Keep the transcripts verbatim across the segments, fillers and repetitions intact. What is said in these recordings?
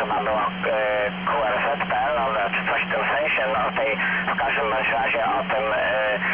chyba było Q R Z kropka P L, no, czy coś w tym sensie, no tej, w każdym bądź razie o tym, e,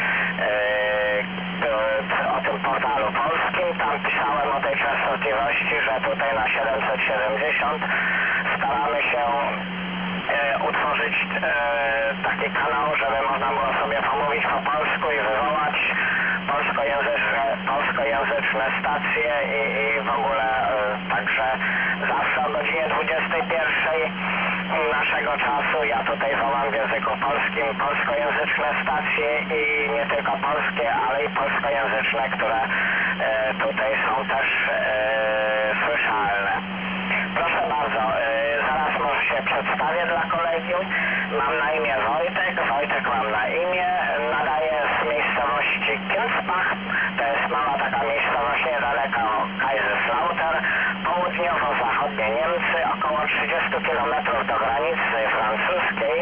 e, o tym portalu polskim. Tam pisałem o tej częstotliwości, że tutaj na siedemset siedemdziesiąt staramy się e, utworzyć e, taki kanał, żeby można było sobie pomówić po polsku i wywołać polskojęzyczne, polskojęzyczne stacje i, i w ogóle e, także zawsze o godzinie dwudziestej pierwszej naszego czasu ja tutaj wołam w języku polskim polskojęzyczne stacje i nie tylko polskie, ale i polskojęzyczne, które e, tutaj są też e, słyszalne. Proszę bardzo, e, zaraz może się przedstawię dla kolegium. Mam na imię Wojtek, Wojtek mam na imię, nadaję z miejscowości Kielspach, to jest mała taka miejscowość niedaleko Kaiserslautern, południowo-zachodnie Niemcy, około trzydzieści kilometrów do granicy francuskiej.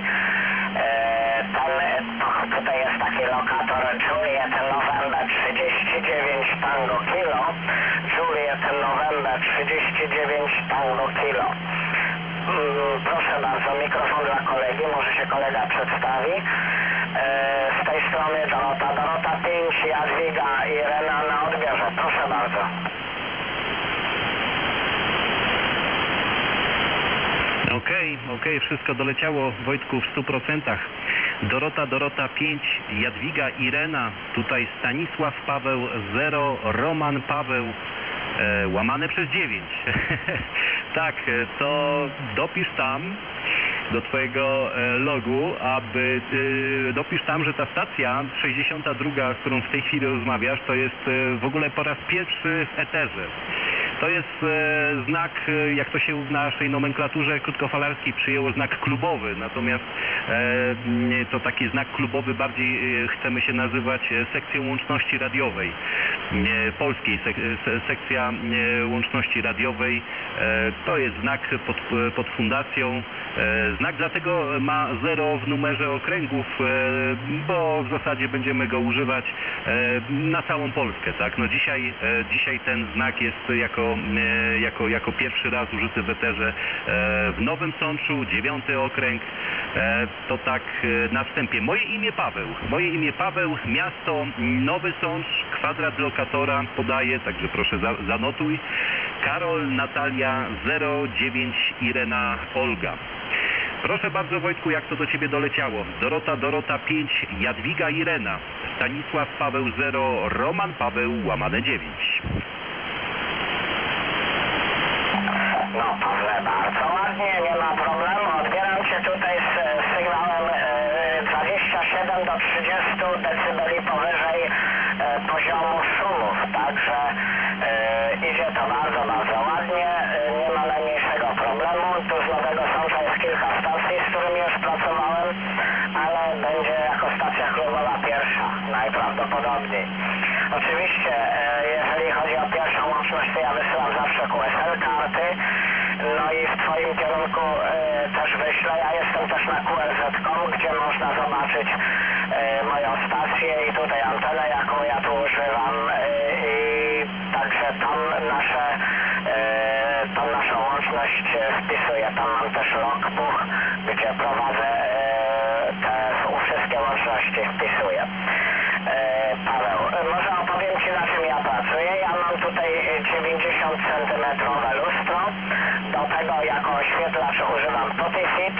Ten, tutaj jest taki lokator Juliet November trzydzieści dziewięć Tango Kilo, Juliet November trzydzieści dziewięć Tango Kilo. Proszę bardzo, mikrofon dla kolegi, może się kolega przedstawi. Z tej strony Dorota, Dorota pięć, Jadwiga i Irena na odbiorze. Proszę bardzo. Okej, okay, okej, okay, wszystko doleciało, Wojtku, w stu procentach. Dorota, Dorota pięć, Jadwiga, Irena, tutaj Stanisław Paweł zero, Roman Paweł, e, łamane przez dziewięć. Tak, to dopisz tam do twojego e, logu, aby e, dopisz tam, że ta stacja sześćdziesiąta druga, z którą w tej chwili rozmawiasz, to jest e, w ogóle po raz pierwszy w eterze. To jest e, znak, e, jak to się w naszej nomenklaturze krótkofalarskiej przyjęło, znak klubowy, natomiast e, to taki znak klubowy bardziej e, chcemy się nazywać sekcją łączności radiowej, e, polskiej sek se sekcja e, łączności radiowej, e, to jest znak pod, pod fundacją, e, znak dlatego ma zero w numerze okręgów, e, bo w zasadzie będziemy go używać e, na całą Polskę, tak? No dzisiaj, e, dzisiaj ten znak jest jako Jako, jako pierwszy raz użyty w eterze w Nowym Sączu, dziewiąty okręg. To tak na wstępie. Moje imię Paweł. Moje imię Paweł, miasto Nowy Sącz, kwadrat lokatora podaję, także proszę za, zanotuj. Karol, Natalia, zero dziewięć, Irena, Olga. Proszę bardzo, Wojtku, jak to do ciebie doleciało? Dorota, Dorota pięć, Jadwiga, Irena, Stanisław Paweł zero, Roman Paweł łamane dziewięć. No Pawle, bardzo ładnie, nie ma problemu. Odbieram Cię tutaj z sygnałem e, dwadzieścia siedem do trzydziestu decybeli powyżej e, poziomu szumów, także e, idzie to bardzo, bardzo ładnie, e, nie ma najmniejszego problemu. Tu z Nowego Sącza jest kilka stacji, z którymi już pracowałem, ale będzie jako stacja klubowa pierwsza, najprawdopodobniej. Oczywiście, e, jeżeli chodzi o pierwszą łączność, to ja wysyłam zawsze Q S L karty, no i w Twoim kierunku e, też wyślę. Ja jestem też na Q R Z kropka com, gdzie można zobaczyć e, moją stację i tutaj antenę, jaką ja tu używam, e, i także tam nasze, e, tą naszą łączność wpisuję. Tam mam też logbook, gdzie prowadzę e, te wszystkie łączności, wpisuję. Paweł, może opowiem Ci, na czym ja pracuję. Ja mam tutaj dziewięćdziesiąt centymetrów lustro, do tego jako oświetlacz używam Potifit.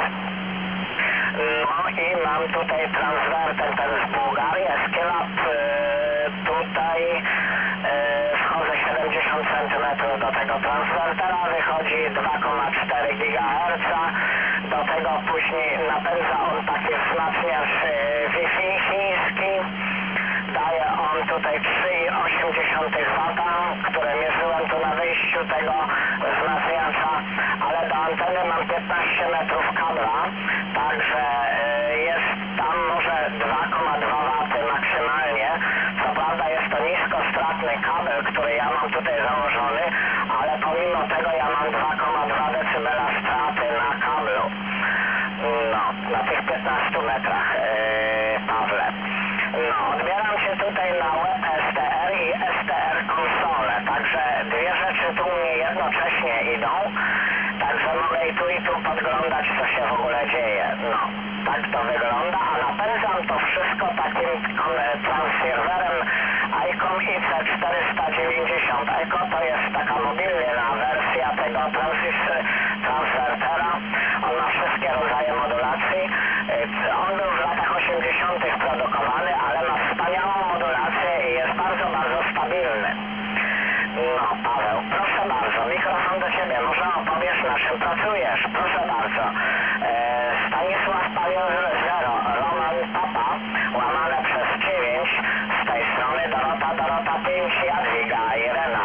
No i mam tutaj transwerter ten z Bułgarii, Skylab, tutaj wchodzę siedemdziesiąt centymetrów do tego transwertera, wychodzi dwa przecinek cztery gigaherca, do tego później napędza on taki wzmacniacz Wi-Fi chiński. Daje on tutaj trzy i osiem wata, które mierzyłem tu na wyjściu tego wzmacniacza, ale do anteny mam piętnaście metrów kabla, także jest tam może dwa przecinek dwa wata maksymalnie. Co prawda jest to niskostratny kabel, który ja mam tutaj założony, ale pomimo tego ja mam dwa przecinek dwa decybela straty na kablu. No, na tych piętnastu metrach, yy, Pawle. No, odbieram Cię tutaj na web S T R i S T R konsolę, także dwie rzeczy tu mnie jednocześnie idą, także mogę i tu i tu Echo to jest taka mobilna wersja tego transis- transwertera. On ma wszystkie rodzaje modulacji. Y, On był w latach osiemdziesiątych produkowany, ale ma wspaniałą modulację i jest bardzo, bardzo stabilny. No, Paweł, proszę bardzo, mikrofon do Ciebie, może opowiesz, na czym pracujesz, proszę bardzo. E, Stanisław Paweł zero, Roman Papa, łamane przez dziewięć, z tej strony Dorota, Dorota pięć, Jadwiga, Irena.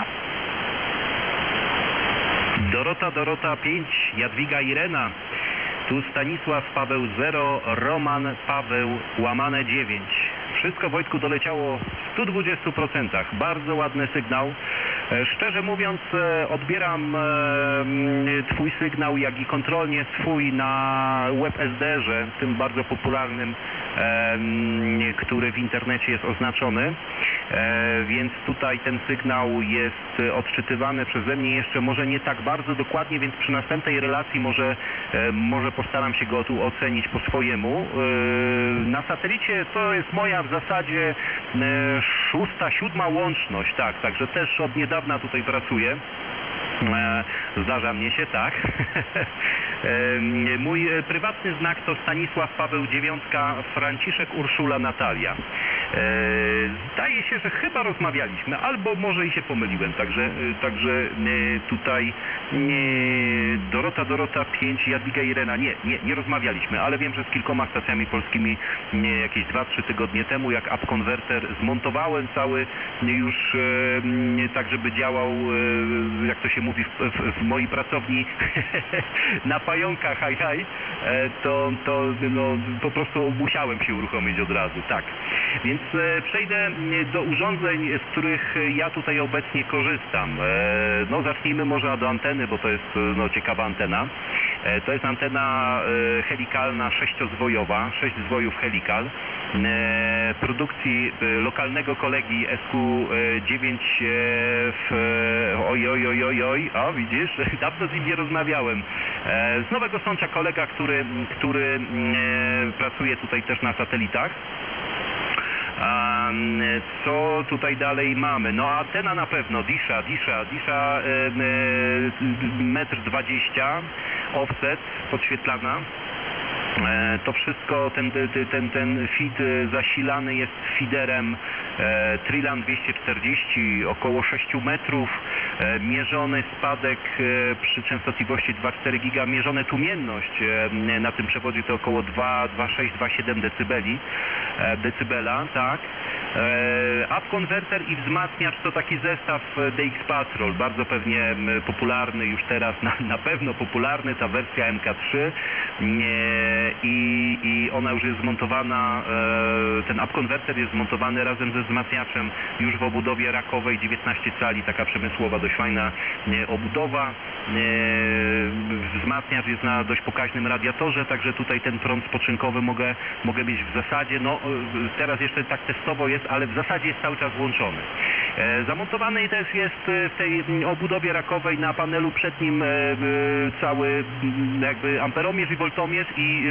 Dorota, Dorota pięć, Jadwiga, Irena. Tu Stanisław Paweł zero, Roman Paweł łamane dziewięć. Wszystko, Wojtku, doleciało w stu dwudziestu procentach. Bardzo ładny sygnał. E, Szczerze mówiąc, e, odbieram e, m, Twój sygnał, jak i kontrolnie swój na WebSD-że, tym bardzo popularnym, e, m, który w internecie jest oznaczony. E, więc tutaj ten sygnał jest odczytywany przeze mnie jeszcze może nie tak bardzo dokładnie, więc przy następnej relacji może, e, może postaram się go tu ocenić po swojemu. E, na satelicie to jest moja w zasadzie e, szósta, siódma łączność, tak, także też od niedawna tutaj pracuję. E, Zdarza mnie się, tak. E, Mój prywatny znak to Stanisław Paweł dziewiątka, Franciszek Urszula Natalia. E, Zdaje się, że chyba rozmawialiśmy, albo może i się pomyliłem, także, także e, tutaj e, Dorota, Dorota pięć, Jadwiga, Irena. Nie, nie, nie rozmawialiśmy, ale wiem, że z kilkoma stacjami polskimi e, jakieś dwa trzy tygodnie temu, jak App Converter zmontowałem cały już e, tak, żeby działał, e, jak to się mówi w, w, w mojej pracowni na pająkach, haj, haj, to, to no, po prostu musiałem się uruchomić od razu, tak. Więc e, przejdę do urządzeń, z których ja tutaj obecnie korzystam. E, no zacznijmy może od anteny, bo to jest no, ciekawa antena. E, to jest antena e, helikalna sześciozwojowa, sześć zwojów helikal. E, produkcji e, lokalnego kolegi S Q dziewięć e, w oj, oj, oj, oj, oj, o widzisz, dawno z nim nie rozmawiałem. E, z Nowego Sącza kolega, który, który e, pracuje tutaj też na satelitach. A co tutaj dalej mamy? No antena na pewno, Disha, Disha, Disha metr dwadzieścia, offset, podświetlana. To wszystko, ten, ten, ten feed zasilany jest feederem e, Trilan dwieście czterdzieści, około sześć metrów, e, mierzony spadek e, przy częstotliwości dwa przecinek cztery giga, mierzone tłumienność e, na tym przewodzie to około dwa przecinek sześć dwa przecinek siedem decybeli, e, decybela, tak. E, App Converter i wzmacniacz to taki zestaw D X Patrol, bardzo pewnie popularny już teraz, na, na pewno popularny, ta wersja M K trzy. E, I, i ona już jest zmontowana, e, ten App Converter jest zmontowany razem ze wzmacniaczem już w obudowie rakowej, dziewiętnaście cali, taka przemysłowa, dość fajna e, obudowa. E, wzmacniacz jest na dość pokaźnym radiatorze, także tutaj ten prąd spoczynkowy mogę, mogę mieć w zasadzie, no teraz jeszcze tak testowo jest, ale w zasadzie jest cały czas włączony. E, zamontowany też jest w tej obudowie rakowej na panelu przednim e, cały jakby amperomierz i woltomierz i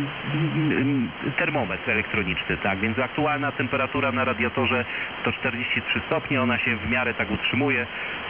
termometr elektroniczny, tak, więc aktualna temperatura na radiatorze to czterdzieści trzy stopnie, ona się w miarę tak utrzymuje.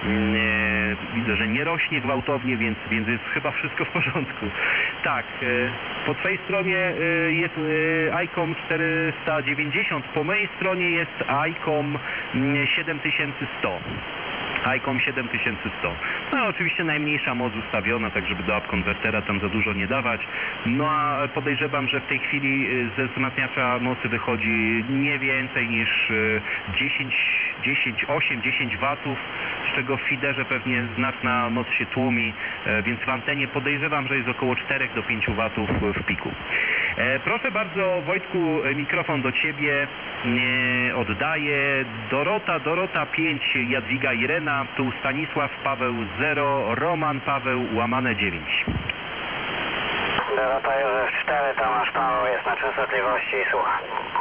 Widzę, że nie rośnie gwałtownie, więc, więc jest chyba wszystko w porządku. Tak, po twojej stronie jest ICOM czterysta dziewięćdziesiąt, po mojej stronie jest ICOM siedem tysięcy sto. ICOM siedem tysięcy sto. No oczywiście najmniejsza moc ustawiona, tak żeby do App Convertera tam za dużo nie dawać. No a podejrzewam, że w tej chwili ze wzmacniacza mocy wychodzi nie więcej niż dziesięć, dziesięć, osiem, dziesięć watów, z czego w feederze pewnie znaczna moc się tłumi, więc w antenie podejrzewam, że jest około cztery do pięciu watów w piku. Proszę bardzo, Wojtku, mikrofon do Ciebie oddaję. Dorota, Dorota pięć, Jadwiga, Irena, tu Stanisław Paweł zero, Roman Paweł łamane dziewięć. Dorota Józef cztery, Tomasz Paweł jest na częstotliwości i słucha.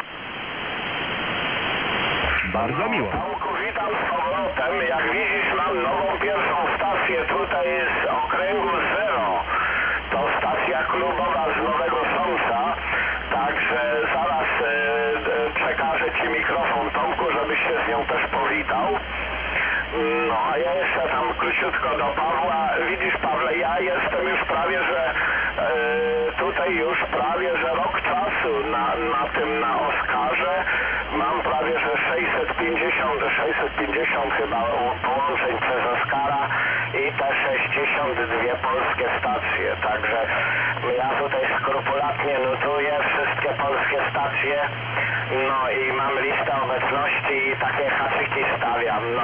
Bardzo miło. Tomku, witam z powrotem. Jak widzisz, mam nową pierwszą stację tutaj z okręgu zero. To stacja klubowa z Nowego Sącza. Także zaraz e, przekażę Ci mikrofon, Tomku, żebyś się z nią też powitał. No, a ja jeszcze tam króciutko do Pawła. Widzisz, Pawle, ja jestem już prawie, że e, tutaj już prawie, że rok czasu na, na tym, na Oskarze. Mam prawie, że sześćset pięćdziesiąt, sześćset pięćdziesiąt chyba połączeń przez Oskara i te sześćdziesiąt dwie polskie stacje. Także ja tutaj skrupulatnie notuję wszystkie polskie stacje. No i mam listę obecności i takie haczyki stawiam, no.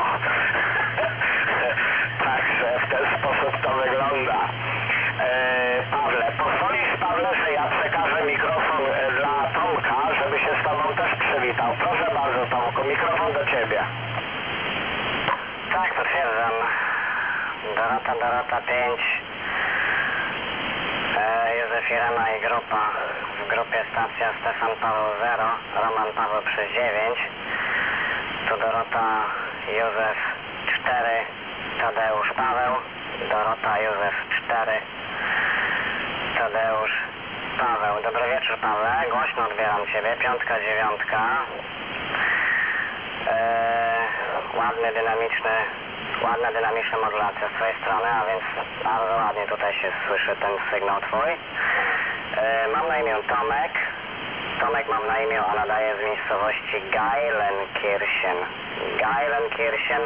Także w ten sposób to wygląda. E, Pawle, pozwolisz, Pawle, że ja przekażę mikrofon e, dla Tomka, żeby się z Tobą też przywitał. Proszę bardzo, Tomku, mikrofon do Ciebie. Tak, potwierdzam. Dorota, Dorota pięć. E, Józef Irena i grupa. W grupie stacja Stefan Paweł zero, Roman Paweł przez dziewięć. Tu Dorota, Józef cztery, Tadeusz Paweł. Dorota, Józef cztery, Tadeusz Paweł. Dobry wieczór, Paweł. Głośno odbieram Ciebie. Piątka, dziewiątka. Eee, ładny, dynamiczny, ładna, dynamiczna modulacja z Twojej strony, a więc bardzo ładnie tutaj się słyszy ten sygnał Twój. Eee, mam na imię Tomek. Tomek mam na imię, a nadaję z miejscowości Geilenkirchen. Geilenkirchen.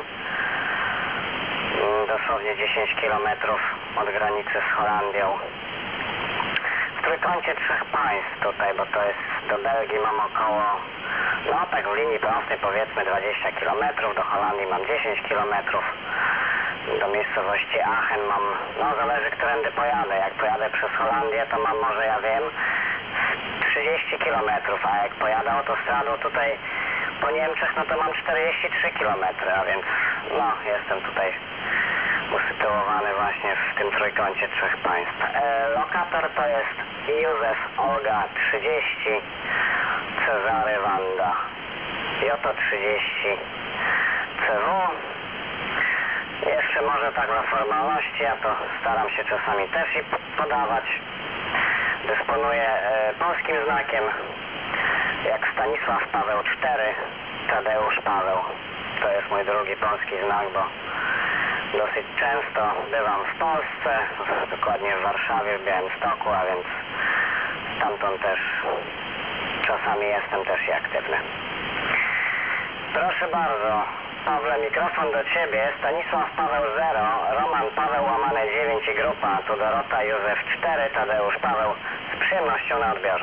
Dosłownie dziesięć kilometrów od granicy z Holandią. W trójkącie trzech państw tutaj, bo to jest do Belgii mam około, no tak w linii prostej powiedzmy dwadzieścia kilometrów, do Holandii mam dziesięć kilometrów, do miejscowości Aachen mam, no zależy którędy pojadę. Jak pojadę przez Holandię, to mam może, ja wiem, trzydzieści kilometrów, a jak pojadę autostradą tutaj po Niemczech, no to mam czterdzieści trzy kilometry, a więc no jestem tutaj usytuowany właśnie w tym trójkącie trzech państw. E, lokator to jest Józef Olga trzydzieści, Cezary Wanda Joto trzydzieści, C W. Jeszcze może tak na formalności, ja to staram się czasami też i podawać. Dysponuję e, polskim znakiem, jak Stanisław Paweł cztery, Tadeusz Paweł. To jest mój drugi polski znak, bo dosyć często bywam w Polsce, dokładnie w Warszawie, w Białymstoku, a więc stamtąd też czasami jestem też i aktywny. Proszę bardzo, Pawle, mikrofon do Ciebie. Stanisław Paweł zero, Roman Paweł łamane dziewięć i grupa. Tu Dorota, Józef cztery, Tadeusz Paweł. Z przyjemnością na odbiorze.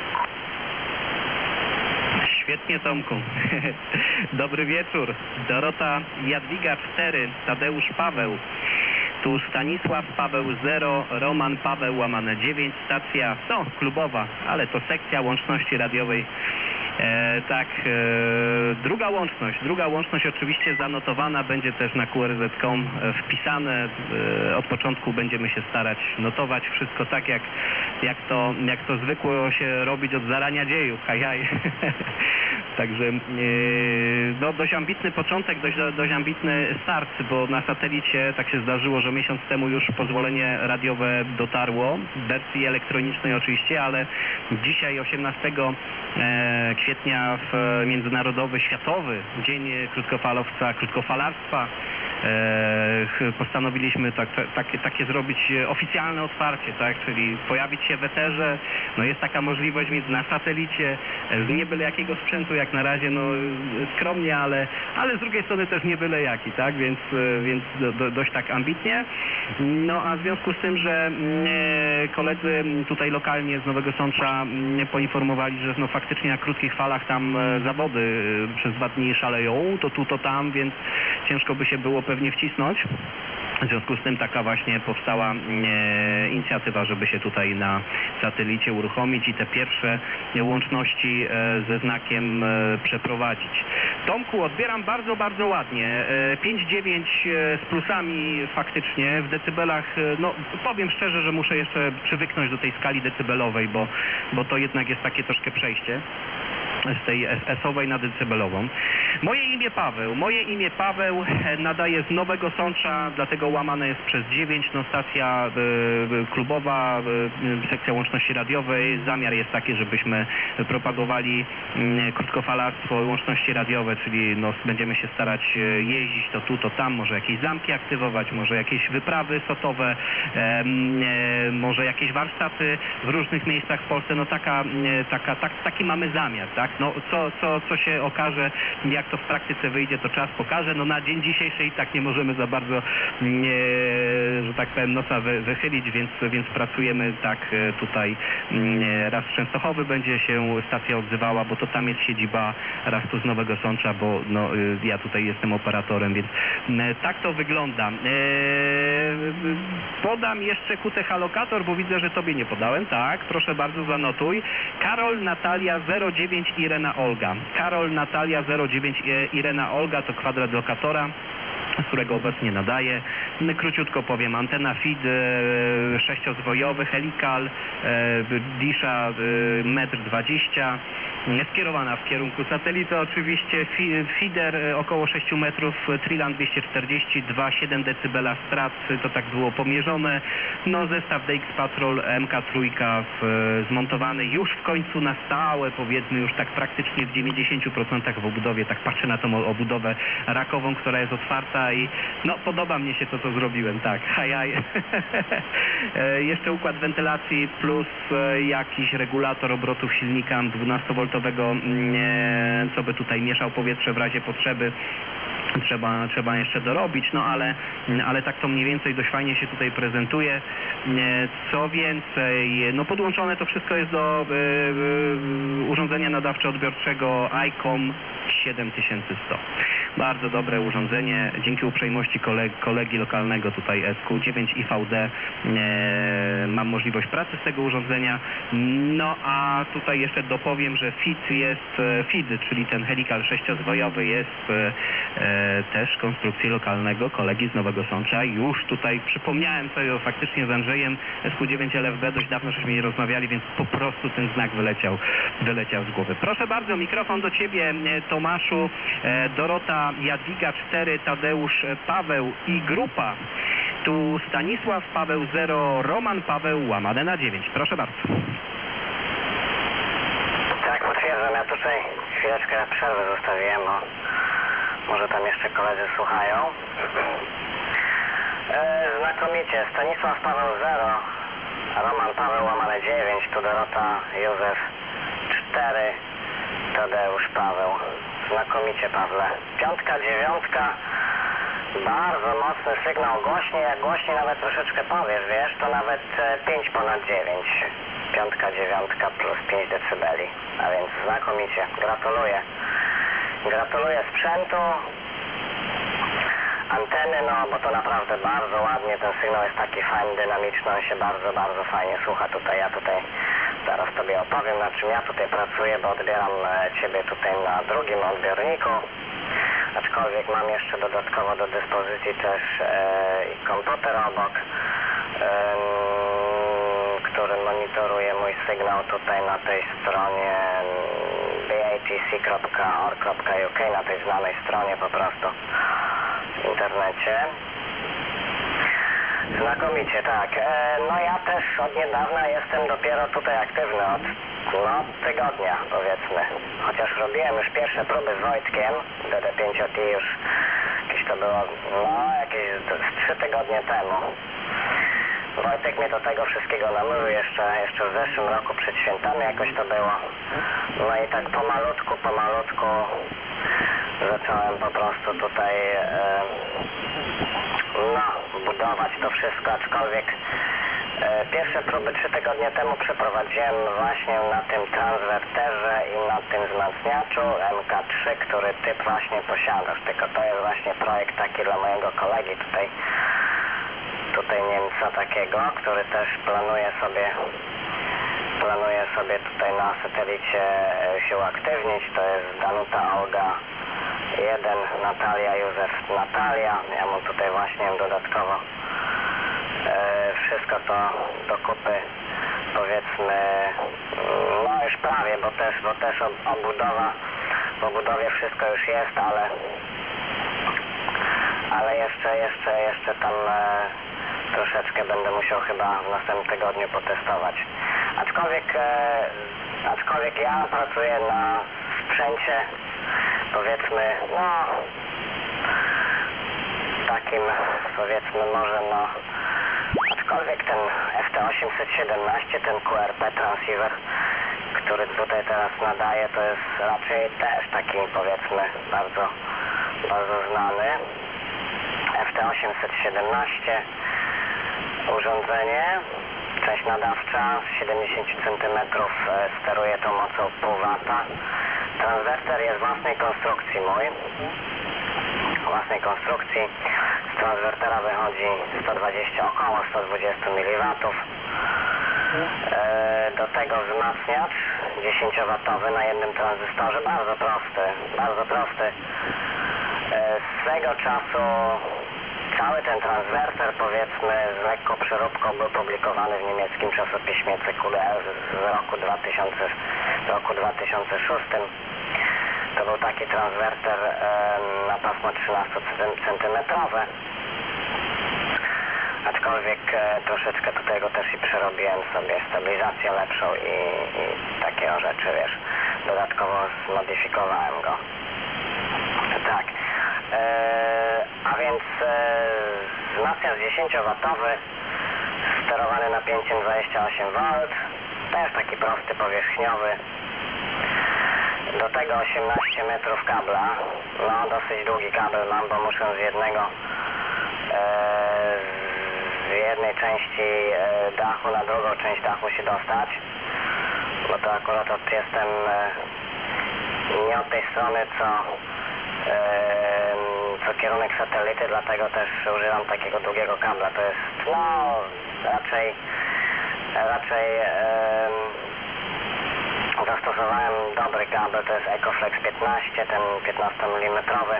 Świetnie, Tomku. Dobry wieczór. Dorota Jadwiga cztery, Tadeusz Paweł. Tu Stanisław Paweł zero, Roman Paweł łamane dziewięć, stacja, no klubowa, ale to sekcja łączności radiowej. E, tak, e, druga łączność, druga łączność oczywiście zanotowana, będzie też na Q R Z kropka com e, wpisane. E, od początku będziemy się starać notować wszystko tak, jak, jak, to, jak to zwykło się robić od zarania dziejów. Haj, haj. Także e, no, dość ambitny początek, dość, dość ambitny start, bo na satelicie tak się zdarzyło, że miesiąc temu już pozwolenie radiowe dotarło, w wersji elektronicznej oczywiście, ale dzisiaj osiemnastego kwietnia w Międzynarodowy, Światowy Dzień Krótkofalowca, Krótkofalarstwa e, postanowiliśmy tak, tak, takie zrobić oficjalne otwarcie, tak, czyli pojawić się w eterze, no jest taka możliwość, więc na satelicie, z nie byle jakiego sprzętu jak na razie, no skromnie, ale, ale z drugiej strony też nie byle jaki, tak, więc, więc do, do, dość tak ambitnie. No a w związku z tym, że e, koledzy tutaj lokalnie z Nowego Sącza poinformowali, że no faktycznie na krótkich falach tam e, zawody e, przez dwa dni szaleją, to tu, to tam, więc ciężko by się było pewnie wcisnąć. W związku z tym taka właśnie powstała e, inicjatywa, żeby się tutaj na satelicie uruchomić i te pierwsze łączności e, ze znakiem e, przeprowadzić. Tomku, odbieram bardzo, bardzo ładnie. E, pięć dziewięć e, z plusami faktycznie w decybelach, e, no powiem szczerze, że muszę jeszcze przywyknąć do tej skali decybelowej, bo, bo to jednak jest takie troszkę przejście. z tej S-owej na decybelową. Moje imię Paweł. Moje imię Paweł nadaje z Nowego Sącza, dlatego łamane jest przez dziewięć. No, stacja y, klubowa, y, sekcja łączności radiowej. Zamiar jest taki, żebyśmy propagowali y, krótkofalarstwo, łączności radiowe, czyli no, będziemy się starać y, jeździć to tu, to tam, może jakieś zamki aktywować, może jakieś wyprawy sotowe, y, y, może jakieś warsztaty w różnych miejscach w Polsce. No taka, y, taka, tak, taki mamy zamiar, tak? No, co, co, co się okaże, jak to w praktyce wyjdzie, to czas pokaże. No na dzień dzisiejszy i tak nie możemy za bardzo, nie, że tak powiem, nosa wy, wychylić, więc, więc pracujemy tak tutaj. Raz z Częstochowy będzie się stacja odzywała, bo to tam jest siedziba, raz tu z Nowego Sącza, bo no, ja tutaj jestem operatorem, więc tak to wygląda. Podam jeszcze Q T H lokator, bo widzę, że tobie nie podałem. Tak, proszę bardzo, zanotuj. Karol Natalia zero dziewięć Irena Olga. Karol Natalia zero dziewięć Irena Olga to kwadrat lokatora, z którego obecnie nadaje. Króciutko powiem, antena F I D e, sześciozwojowy, helikal, e, disza e, metr dwadzieścia, skierowana w kierunku satelity oczywiście, feeder e, około sześć metrów, Trilan dwieście czterdzieści, dwa przecinek siedem decybela strat, to tak było pomierzone. No zestaw D X Patrol M K trzy w, e, zmontowany już w końcu na stałe, powiedzmy już tak praktycznie w dziewięćdziesięciu procentach w obudowie, tak patrzę na tą obudowę rakową, która jest otwarta i no podoba mnie się to, co zrobiłem, tak, hajaj. e, jeszcze układ wentylacji plus e, jakiś regulator obrotów silnika dwunastowoltowego, e, co by tutaj mieszał powietrze w razie potrzeby. Trzeba, trzeba jeszcze dorobić, no ale, ale tak to mniej więcej dość fajnie się tutaj prezentuje. Co więcej, no podłączone to wszystko jest do y, y, urządzenia nadawczo-odbiorczego I C O M siedem tysięcy sto. Bardzo dobre urządzenie, dzięki uprzejmości kolegi, kolegi lokalnego tutaj S Q dziewięć I V D e, mam możliwość pracy z tego urządzenia. No a tutaj jeszcze dopowiem, że F I D jest, F I D, czyli ten helikal sześciozwojowy jest e, też konstrukcji lokalnego kolegi z Nowego Sącza. Już tutaj przypomniałem sobie faktycznie z Andrzejem S Q dziewięć L F B, dość dawno żeśmy nie rozmawiali, więc po prostu ten znak wyleciał, wyleciał z głowy. Proszę bardzo, mikrofon do Ciebie, Tomaszu. e, Dorota, Jadwiga cztery, Tadeusz, Paweł i grupa. Tu Stanisław, Paweł zero, Roman, Paweł łamane na dziewięć. Proszę bardzo. Tak, potwierdzam, ja tutaj chwileczkę przerwy zostawiłem, bo może tam jeszcze koledzy słuchają. E, znakomicie, Stanisław, Paweł zero, Roman, Paweł łamane dziewięć, tu Dorota, Józef cztery, Tadeusz, Paweł. Znakomicie, Pawle. Piątka, dziewiątka, bardzo mocny sygnał, głośniej, jak głośniej nawet troszeczkę powiesz, wiesz, to nawet pięć ponad dziewięć. Piątka, dziewiątka plus pięć decybeli, a więc znakomicie. Gratuluję. Gratuluję sprzętu, anteny, no bo to naprawdę bardzo ładnie, ten sygnał jest taki fajny, dynamiczny, on się bardzo, bardzo fajnie słucha tutaj, ja tutaj zaraz Tobie opowiem, na czym ja tutaj pracuję, bo odbieram Ciebie tutaj na drugim odbiorniku, aczkolwiek mam jeszcze dodatkowo do dyspozycji też e, komputer obok, e, który monitoruje mój sygnał tutaj na tej stronie b a t c kropka org kropka u k, na tej znanej stronie po prostu w internecie. Znakomicie, tak. E, no ja też od niedawna jestem dopiero tutaj aktywny, od no, tygodnia powiedzmy. Chociaż robiłem już pierwsze próby z Wojtkiem, D D pięć O T już jakieś to było, no jakieś trzy tygodnie temu. Wojtek mnie do tego wszystkiego namówił jeszcze, jeszcze w zeszłym roku przed świętami jakoś to było. No i tak pomalutku, pomalutku zacząłem po prostu tutaj e, no, budować to wszystko, aczkolwiek e, pierwsze próby trzy tygodnie temu przeprowadziłem właśnie na tym transwerterze i na tym wzmacniaczu M K trzy, który Ty właśnie posiadasz, tylko to jest właśnie projekt taki dla mojego kolegi tutaj, tutaj Niemca takiego, który też planuje sobie planuje sobie tutaj na satelicie się uaktywnić, to jest Danuta Olga jeden, Natalia, Józef, Natalia. Ja mu tutaj właśnie dodatkowo e, wszystko to do kupy powiedzmy, no już prawie, bo też, bo też obudowa, w obudowie wszystko już jest, ale ale jeszcze, jeszcze, jeszcze tam e, troszeczkę będę musiał chyba w następnym tygodniu potestować. Aczkolwiek, e, aczkolwiek ja pracuję na sprzęcie, powiedzmy, no takim, powiedzmy może no, aczkolwiek ten F T osiemset siedemnaście, ten Q R P transceiver, który tutaj teraz nadaje, to jest raczej też taki, powiedzmy, bardzo, bardzo znany. F T osiemset siedemnaście, urządzenie, część nadawcza z siedemdziesiąt centymetrów, steruje tą mocą pół wata. Transwerter jest własnej konstrukcji mój, własnej konstrukcji. Z transwertera wychodzi sto dwadzieścia, około sto dwadzieścia miliwatów. Do tego wzmacniacz dziesięciowatowy na jednym tranzystorze, bardzo prosty, bardzo prosty. Swego czasu cały ten transwerter, powiedzmy, z lekką przeróbką był publikowany w niemieckim czasopiśmie C Q D z roku dwa tysiące, z roku dwa tysiące szóstym. To był taki transwerter e, na pasmo trzynastocentymetrowe. Aczkolwiek e, troszeczkę tutaj go też i przerobiłem sobie, stabilizację lepszą i, i takie o rzeczy, wiesz, dodatkowo zmodyfikowałem go. Tak. E, a więc e, wzmacniacz dziesięciowatowy, sterowany napięciem dwadzieścia osiem wolt, też taki prosty, powierzchniowy. Do tego osiemnaście metrów kabla, no dosyć długi kabel mam, bo muszę z jednego, e, z jednej części e, dachu na drugą część dachu się dostać, bo to akurat od, jestem e, nie od tej strony, co e, co kierunek satelity, dlatego też używam takiego długiego kabla. To jest, no, raczej, raczej e, zastosowałem dobry kabel, to jest Ecoflex piętnaście, ten piętnastomilimetrowy.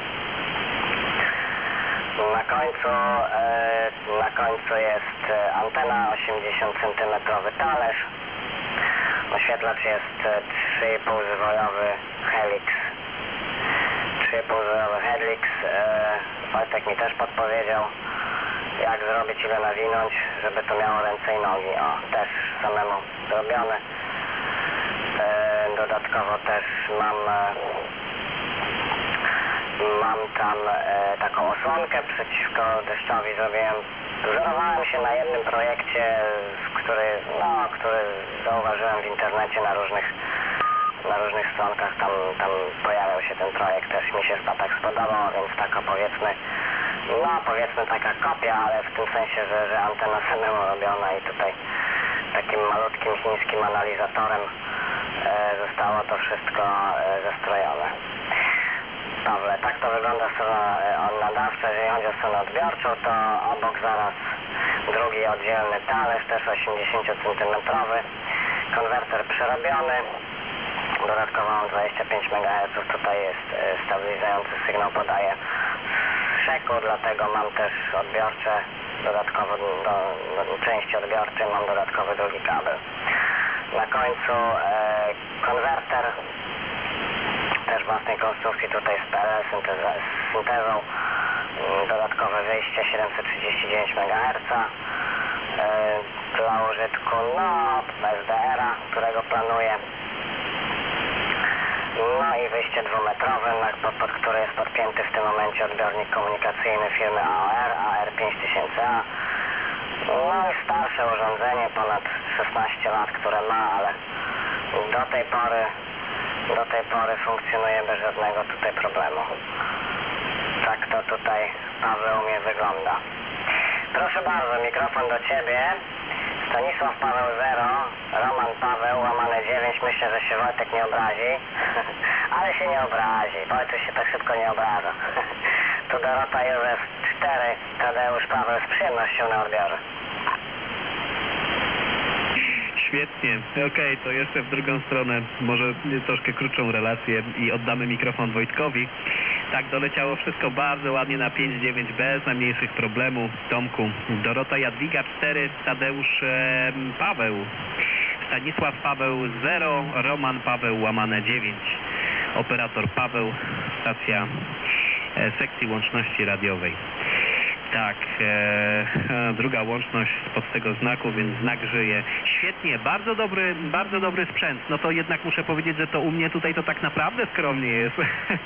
Na końcu, e, na końcu jest antena, osiemdziesiąt centymetrowy talerz. Oświetlacz jest trzy i pół zwojowy Helix. trzy i pół zwojowy Helix. E, Wojtek mi też podpowiedział, jak zrobić, ile nawinąć, żeby to miało ręce i nogi. O, też samemu zrobione. E, dodatkowo też mam e, mam tam e, taką osłonkę przeciwko deszczowi zrobiłem. Wzorowałem się na jednym projekcie, który, no, który zauważyłem w internecie na różnych na różnych stronkach, tam, tam pojawiał się ten projekt, też mi się tak spodobał, więc taka powiedzmy, no powiedzmy taka kopia, ale w tym sensie, że, że antena samemu robiona i tutaj takim malutkim chińskim analizatorem e, zostało to wszystko e, zestrojone. Pawle, tak to wygląda strona e, nadawcza. Jeżeli chodzi o stronę odbiorczą, to obok zaraz drugi oddzielny talerz, też osiemdziesiąt centymetrowy, konwerter przerobiony. Dodatkowo mam dwadzieścia pięć megaherców, tutaj jest e, stabilizujący sygnał, podaje z szeku, dlatego mam też odbiorcze, dodatkowo do, do części odbiorczej mam dodatkowy drugi kabel. Na końcu e, konwerter, też własnej konstrukcji, tutaj z P L L, synteza, z syntezą, dodatkowe wyjście siedemset trzydzieści dziewięć megaherców, e, dla użytku, no, S D R a, którego planuję. No i wyjście dwumetrowe, pod, pod które jest podpięty w tym momencie odbiornik komunikacyjny firmy A O R, A R pięć tysięcy A. No i starsze urządzenie, ponad szesnaście lat, które ma, ale do tej pory, do tej pory funkcjonuje bez żadnego tutaj problemu. Tak to tutaj, Paweł, u mnie wygląda. Proszę bardzo, mikrofon do Ciebie. Stanisław Paweł zero, Roman Paweł, łamane dziewięć, myślę, że się Wojtek nie obrazi, ale się nie obrazi, Wojtek się tak szybko nie obraża. Tu Dorota Józef cztery, Tadeusz Paweł z przyjemnością na odbiorze. Świetnie, okej, okay, to jeszcze w drugą stronę, może troszkę krótszą relację i oddamy mikrofon Wojtkowi. Tak, doleciało wszystko bardzo ładnie na pięć dziewięć bez najmniejszych problemów. Tomku, Dorota Jadwiga cztery, Tadeusz e, Paweł, Stanisław Paweł zero, Roman Paweł łamane dziewięć. Operator Paweł, stacja e, sekcji łączności radiowej. Tak, e, druga łączność spod tego znaku, więc znak żyje. Świetnie, bardzo dobry, bardzo dobry sprzęt. No to jednak muszę powiedzieć, że to u mnie tutaj to tak naprawdę skromnie jest.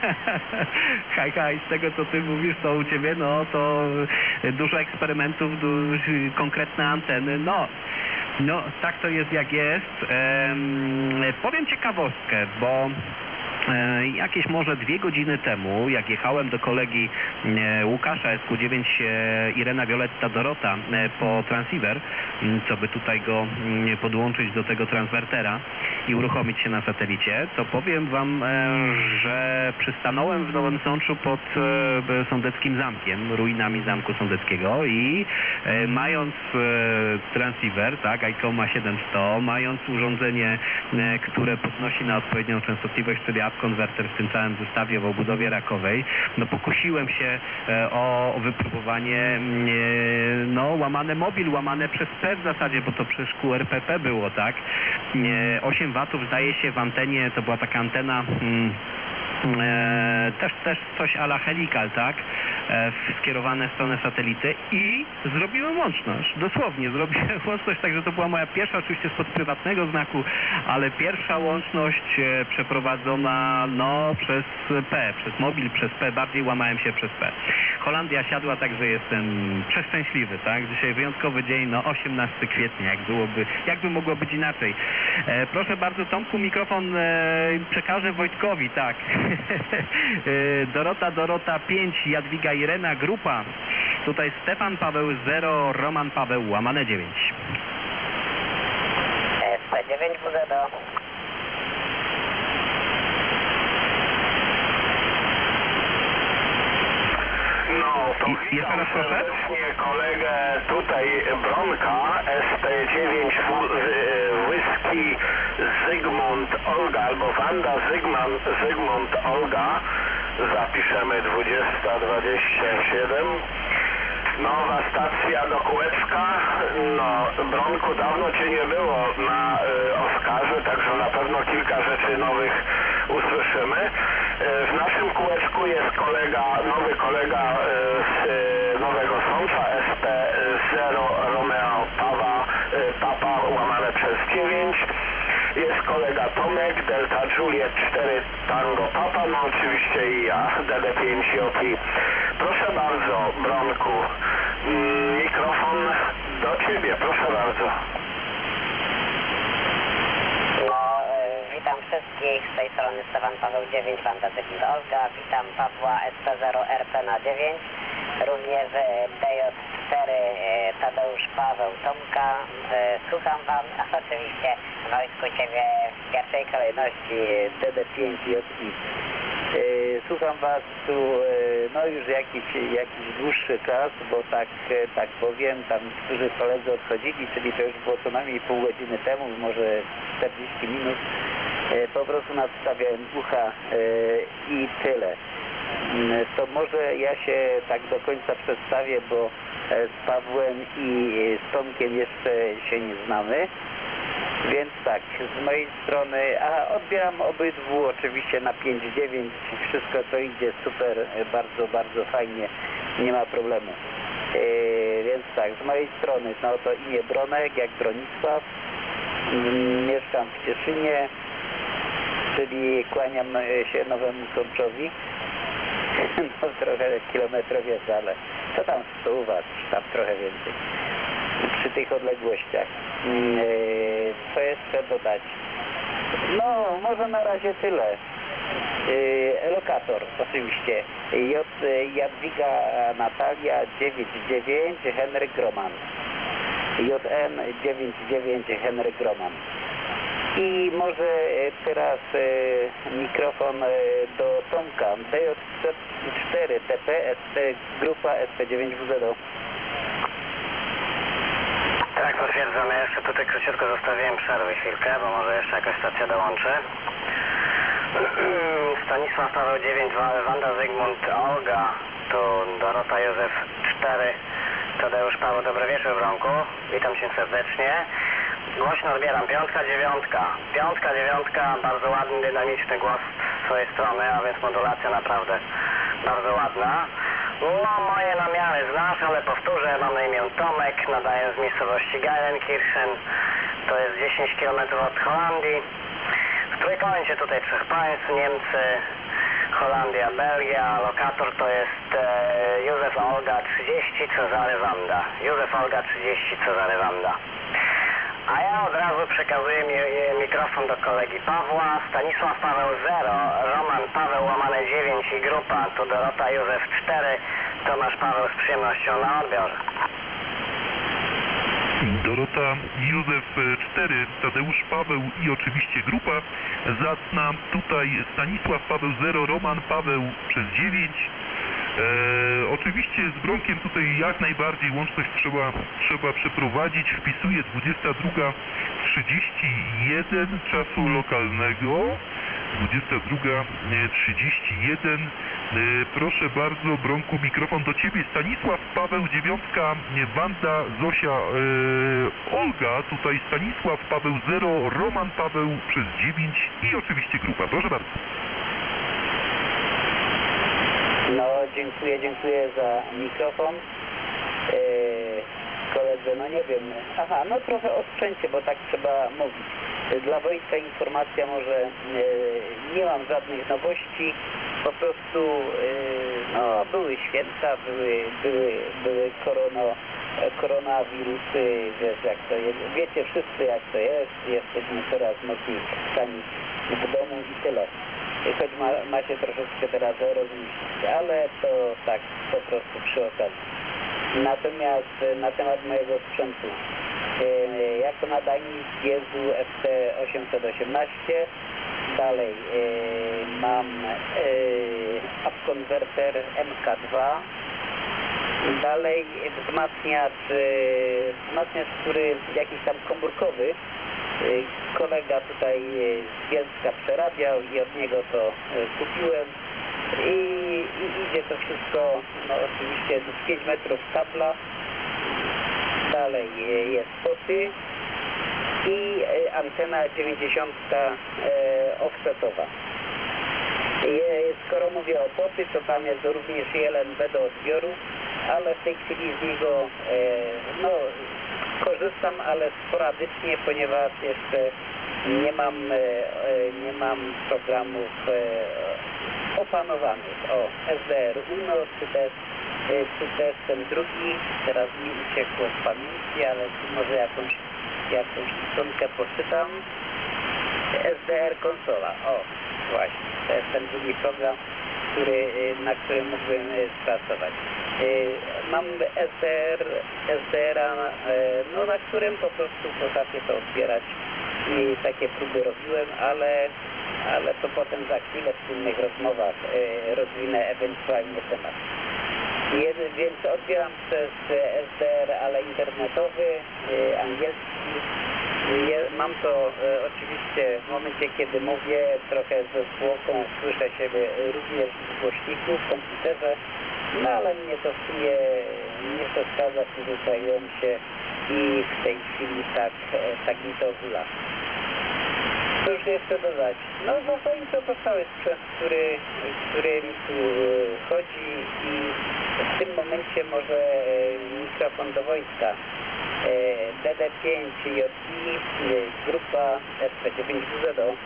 Haj, haj, z tego co ty mówisz, to u ciebie, no to dużo eksperymentów, du, konkretne anteny, no. No, tak to jest jak jest. Ehm, powiem ciekawostkę, bo e, jakieś może dwie godziny temu, jak jechałem do kolegi e, Łukasza S Q dziewięć e, Irena Violetta Dorota e, po transceiver, m, co by tutaj go m, podłączyć do tego transwertera i uruchomić się na satelicie, to powiem wam, e, że przystanąłem w Nowym Sączu pod e, Sądeckim Zamkiem, ruinami Zamku Sądeckiego i e, mając e, transceiver, tak, ICOMA siedemset, mając urządzenie, e, które podnosi na odpowiednią częstotliwość, czyli up-konwerter w tym całym zestawie w obudowie rakowej, no pokusiłem się e, o, o wypróbowanie e, no łamane mobil, łamane przez P w zasadzie, bo to przecież Q R P P było, tak? E, osiem watów zdaje się w antenie, to była taka antena mm, E, też, też coś a la helical, tak, e, skierowane w stronę satelity i zrobiłem łączność, dosłownie zrobiłem łączność, także to była moja pierwsza, oczywiście spod prywatnego znaku, ale pierwsza łączność e, przeprowadzona no przez P, przez mobil, przez P, bardziej łamałem się przez P. Holandia siadła, także jestem przeszczęśliwy, tak, dzisiaj wyjątkowy dzień, no osiemnastego kwietnia, jak byłoby, jakby mogło być inaczej. E, proszę bardzo, Tomku, mikrofon e, przekażę Wojtkowi, tak. Dorota, Dorota pięć, Jadwiga Irena, grupa. Tutaj Stefan Paweł zero, Roman Paweł łamane dziewięć. S P dziewięć W Z O. No, to I- jeszcze raz proszę. serdecznie kolegę tutaj Bronka, S P dziewięć Whisky Zygmunt Olga, albo Wanda Zygmunt, Zygmunt Olga, zapiszemy dwadzieścia dwadzieścia siedem. Nowa stacja do kółeczka. No, Bronku, dawno cię nie było na y, Oskarze, także na pewno kilka rzeczy nowych usłyszymy. Y, w naszym kółeczku jest kolega, nowy kolega y, z y, Nowego Sącza, S P zero Romeo Pawa, y, Papa łamane przez dziewięć. Jest kolega Tomek, Delta Juliet cztery Tango Papa, no oczywiście i ja, D D pięć J I. Proszę bardzo, Bronku, mm, mikrofon do ciebie, proszę bardzo. No, e, witam wszystkich, z tej strony Stefan Paweł dziewięć, Wanda Zygmunt Olga, witam Pawła S P zero R P na dziewięć, również e, D J cztery e, Tadeusz Paweł Tomka, e, słucham wam, a oczywiście Wojtku ciebie w pierwszej kolejności D D pięć J I. E, Słucham was tu e, no już jakiś, jakiś dłuższy czas, bo tak, e, tak powiem, tam niektórzy koledzy odchodzili, czyli to już było co najmniej pół godziny temu, może czterdzieści minut. E, Po prostu nadstawiałem ucha e, i tyle. Mm, To może ja się tak do końca przedstawię, bo e, z Pawłem i z Tomkiem jeszcze się nie znamy. Więc tak, z mojej strony, a odbieram obydwu oczywiście na pięć dziewięć, wszystko co idzie super, bardzo, bardzo fajnie, nie ma problemu. Yy, więc tak, z mojej strony, no to imię Bronek, jak Bronisław, yy, mieszkam w Cieszynie, czyli kłaniam się Nowemu Sączowi, no trochę kilometrów jest, ale co tam sto u was, tam trochę więcej, przy tych odległościach. Yy, co jeszcze dodać? No, może na razie tyle. Yy, elokator oczywiście. J, Jadwiga Natalia dziewięć dziewięć Henryk Roman. J N dziewięć dziewięć Henryk Roman. I może teraz e, mikrofon e, do Tomka. D J cztery T P S P grupa S P dziewięć W Z O. Tak, potwierdzam. Ja jeszcze tutaj króciutko zostawiłem przerwę chwilkę, bo może jeszcze jakaś stacja dołączy. Stanisław Paweł dziewięć, Wanda Zygmunt Olga, tu Dorota Józef cztery, Tadeusz Paweł, dobry wieczór Bronku, witam cię serdecznie. Głośno odbieram, piątka, dziewiątka, piątka, dziewiątka, bardzo ładny, dynamiczny głos z swojej strony, a więc modulacja naprawdę bardzo ładna. No, moje namiary znasz, ale powtórzę, mam na imię Tomek, nadaję z miejscowości Geilenkirchen, to jest dziesięć kilometrów od Holandii. W trójkącie tutaj trzech państw, Niemcy, Holandia, Belgia, lokator to jest e, Józef Olga trzydzieści, Cezary Wanda. Józef Olga trzydzieści, Cezary Wanda. A ja od razu przekazuję mi, mikrofon do kolegi Pawła. Stanisław Paweł zero, Roman Paweł łamane dziewięć i grupa, tu Dorota Józef cztery, Tomasz Paweł z przyjemnością na odbiorze. Dorota Józef cztery, Tadeusz Paweł i oczywiście grupa zacna. Tutaj Stanisław Paweł zero, Roman Paweł przez dziewięć. E, oczywiście z Bronkiem tutaj jak najbardziej łączność trzeba, trzeba przeprowadzić. Wpisuję dwudziesta druga trzydzieści jeden czasu lokalnego. dwudziesta druga trzydzieści jeden. E, proszę bardzo, Bronku, mikrofon do ciebie. Stanisław Paweł dziewiątka, Wanda Zosia e, Olga. Tutaj Stanisław Paweł zero, Roman Paweł przez dziewięć i oczywiście grupa. Proszę bardzo. No, dziękuję, dziękuję za mikrofon. Eee, koledze, no nie wiem, aha, no trochę o sprzęcie, bo tak trzeba mówić. Dla Wojtka informacja może, e, nie mam żadnych nowości, po prostu, e, no, były święta, były, były, były korono, koronawirusy, wiesz jak to jest, wiecie wszyscy jak to jest, jesteśmy coraz mocniej sami w domu i tyle. Choć ma, ma się troszeczkę teraz rozliczyć, ale to tak po prostu przy okazji. Natomiast na temat mojego sprzętu. E, jako nadajnik Jezu F T osiemset osiemnaście, dalej e, mam e, upkonwerter M K dwa, dalej wzmacniacz, e, wzmacniacz, który jakiś tam komórkowy, kolega tutaj z Bielska przerabiał i od niego to kupiłem i, i idzie to wszystko, no oczywiście pięć metrów kabla, dalej jest poty i antena dziewięćdziesiąt offsetowa. Skoro mówię o poty, to tam jest również L N B do odbioru, ale w tej chwili z niego no korzystam, ale sporadycznie, ponieważ jeszcze nie mam, nie mam programów opanowanych. O, S D R Uno, czy też, czy też ten drugi, teraz mi uciekło z pamięci, ale tu może jakąś, jakąś ikonkę poczytam. S D R konsola, o, właśnie, to jest ten drugi program, który, na którym mógłbym pracować. Mam S D R, S D R-a, no, na którym po prostu potrafię to odbierać i takie próby robiłem, ale, ale to potem za chwilę w innych rozmowach rozwinę ewentualnie temat. Jeden, więc odbieram przez S D R, ale internetowy, angielski. Mam to oczywiście w momencie, kiedy mówię trochę ze zwłoką, słyszę siebie również z głośników w komputerze, no ale mnie to w sumie nie przeszkadza, przyzwyczaiłem się i w tej chwili tak, tak mi to hula. Cóż jeszcze dodać? No w zasadzie to cały sprzęt, który, który mi tu chodzi i w tym momencie może mikrofon do Wojtka. D D pięć J I, grupa S P dziewięć W Z O.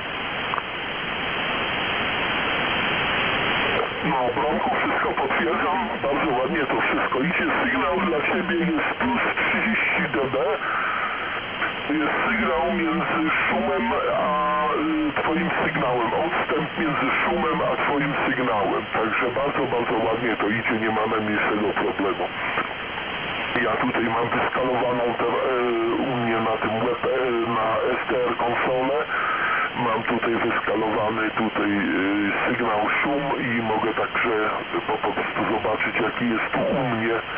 No, Bronku, wszystko potwierdzam, bardzo ładnie to wszystko idzie. Sygnał dla Ciebie jest plus trzydzieści dB. Jest sygnał między szumem a y, Twoim sygnałem, odstęp między szumem a Twoim sygnałem. Także bardzo, bardzo ładnie to idzie, nie ma najmniejszego problemu. Ja tutaj mam wyskalowaną te, e, u mnie na tym web, e, na S D R konsolę. Mam tutaj wyskalowany tutaj e, sygnał szum i mogę także po, po prostu zobaczyć, jaki jest tu u mnie e,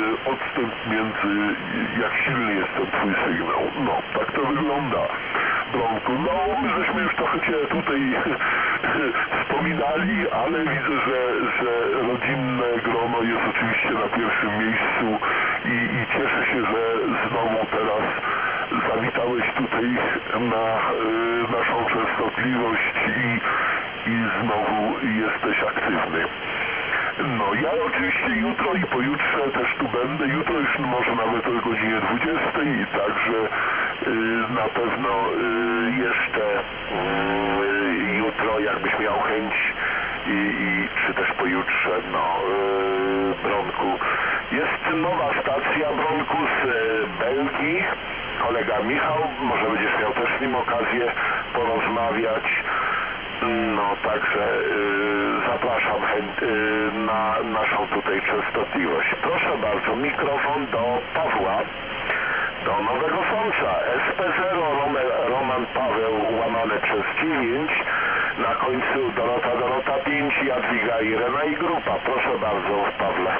odstęp między, jak silny jest ten Twój sygnał. No, tak to wygląda. Bronku. No, my żeśmy już trochę Cię tutaj wspominali, ale widzę, że, że rodzinne grono jest oczywiście na pierwszym miejscu i, i cieszę się, że znowu teraz zawitałeś tutaj na y, naszą częstotliwość i, i znowu jesteś aktywny. No, ja oczywiście jutro i pojutrze też tu będę, jutro już może nawet o godzinie dwudziestej, także y, na pewno y, jeszcze y, jutro, jakbyś miał chęć i, i czy też pojutrze, no, y, Bronku. Jest nowa stacja, Bronku, z y, Belgii, kolega Michał, może będziesz miał też z nim okazję porozmawiać. No, także y, zapraszam chęt, y, na naszą tutaj częstotliwość. Proszę bardzo, mikrofon do Pawła, do Nowego Sącza. S P zero Roman Paweł łamane przez dziewięć, na końcu Dorota Dorota pięć, Jadwiga Irena i grupa. Proszę bardzo, Pawle.